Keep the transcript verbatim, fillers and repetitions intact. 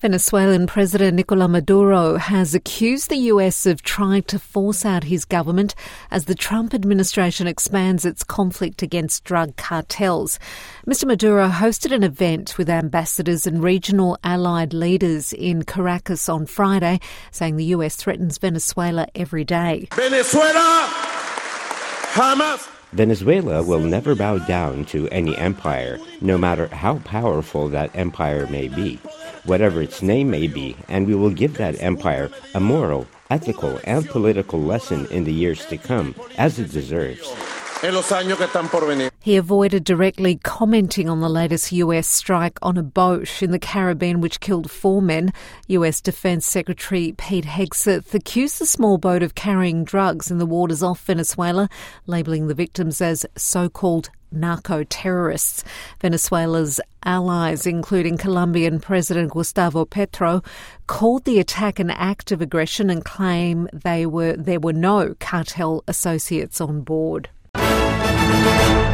Venezuelan President Nicolás Maduro has accused the U S of trying to force out his government as the Trump administration expands its conflict against drug cartels. Mister Maduro hosted an event with ambassadors and regional allied leaders in Caracas on Friday, saying the U S threatens Venezuela every day. Venezuela, jamás. Venezuela will never bow down to any empire, no matter how powerful that empire may be, whatever its name may be, and we will give that empire a moral, ethical, and political lesson in the years to come, as it deserves. He avoided directly commenting on the latest U S strike on a boat in the Caribbean which killed four men. U S Defense Secretary Pete Hegseth accused the small boat of carrying drugs in the waters off Venezuela, labelling the victims as so-called narco-terrorists. Venezuela's allies, including Colombian President Gustavo Petro, called the attack an act of aggression and claim they were there were no cartel associates on board.